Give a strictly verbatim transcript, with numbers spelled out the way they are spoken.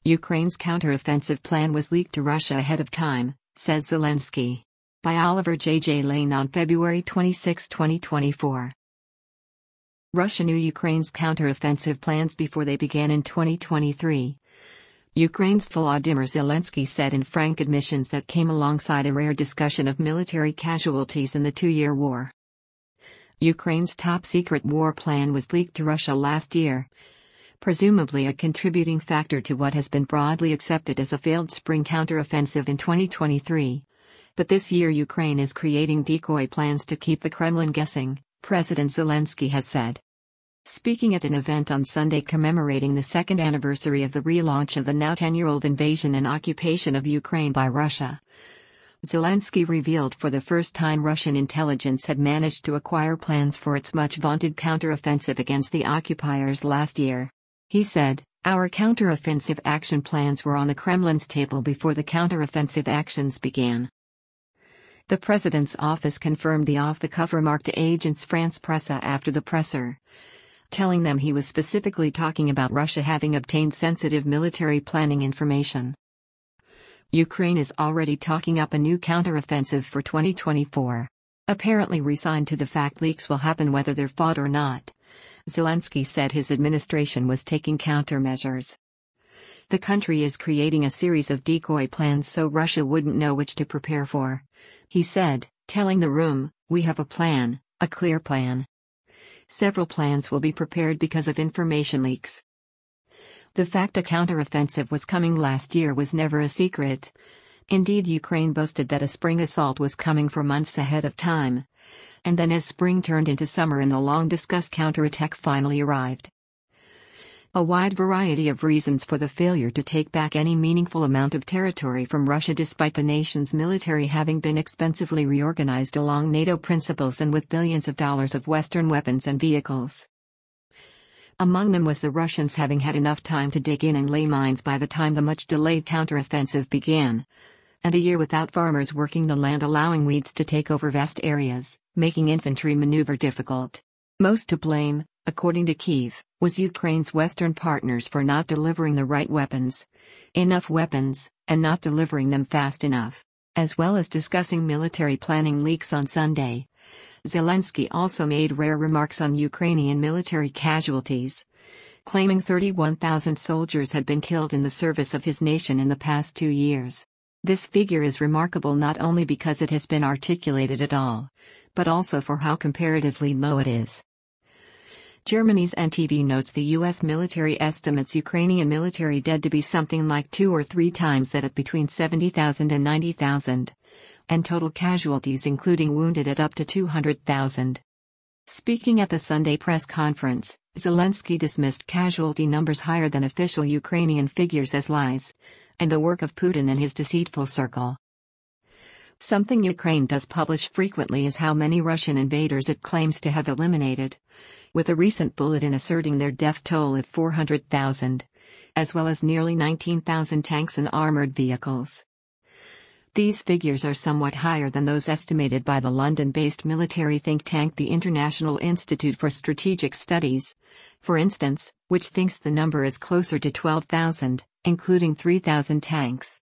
Ukraine's counteroffensive plan was leaked to Russia ahead of time, says Zelensky. By Oliver J. J. Lane on February twenty-sixth, twenty twenty-four. Russia knew Ukraine's counteroffensive plans before they began in twenty twenty-three. Ukraine's Volodymyr Zelensky said in frank admissions that came alongside a rare discussion of military casualties in the two-year war. Ukraine's top-secret war plan was leaked to Russia last year, presumably a contributing factor to what has been broadly accepted as a failed spring counteroffensive in twenty twenty-three. But this year Ukraine is creating decoy plans to keep the Kremlin guessing, President Zelensky has said. Speaking at an event on Sunday commemorating the second anniversary of the relaunch of the now ten-year-old invasion and occupation of Ukraine by Russia, Zelensky revealed for the first time Russian intelligence had managed to acquire plans for its much-vaunted counteroffensive against the occupiers last year. He said, "Our counteroffensive action plans were on the Kremlin's table before the counteroffensive actions began." The president's office confirmed the off-the-cuff remark to Agence France-Presse after the presser, telling them he was specifically talking about Russia having obtained sensitive military planning information. Ukraine is already talking up a new counteroffensive for twenty twenty-four. Apparently resigned to the fact leaks will happen whether they're fought or not, Zelensky said his administration was taking countermeasures. The country is creating a series of decoy plans so Russia wouldn't know which to prepare for, he said, telling the room, "We have a plan, a clear plan. Several plans will be prepared because of information leaks." The fact a counteroffensive was coming last year was never a secret. Indeed, Ukraine boasted that a spring assault was coming for months ahead of time. And then as spring turned into summer and the long-discussed counterattack finally arrived. A wide variety of reasons for the failure to take back any meaningful amount of territory from Russia despite the nation's military having been expensively reorganized along NATO principles and with billions of dollars of Western weapons and vehicles. Among them was the Russians having had enough time to dig in and lay mines by the time the much-delayed counteroffensive began, and a year without farmers working the land allowing weeds to take over vast areas, making infantry maneuver difficult. Most to blame, according to Kyiv, was Ukraine's Western partners for not delivering the right weapons, enough weapons, and not delivering them fast enough. As well as discussing military planning leaks on Sunday, Zelensky also made rare remarks on Ukrainian military casualties, claiming thirty-one thousand soldiers had been killed in the service of his nation in the past two years. This figure is remarkable not only because it has been articulated at all, but also for how comparatively low it is. Germany's N T V notes the U S military estimates Ukrainian military dead to be something like two or three times that at between seventy thousand and ninety thousand, and total casualties including wounded at up to two hundred thousand. Speaking at the Sunday press conference, Zelensky dismissed casualty numbers higher than official Ukrainian figures as lies, and the work of Putin and his deceitful circle. Something Ukraine does publish frequently is how many Russian invaders it claims to have eliminated, with a recent bulletin asserting their death toll at four hundred thousand, as well as nearly nineteen thousand tanks and armored vehicles. These figures are somewhat higher than those estimated by the London-based military think tank the International Institute for Strategic Studies, for instance, which thinks the number is closer to twelve thousand, including three thousand tanks.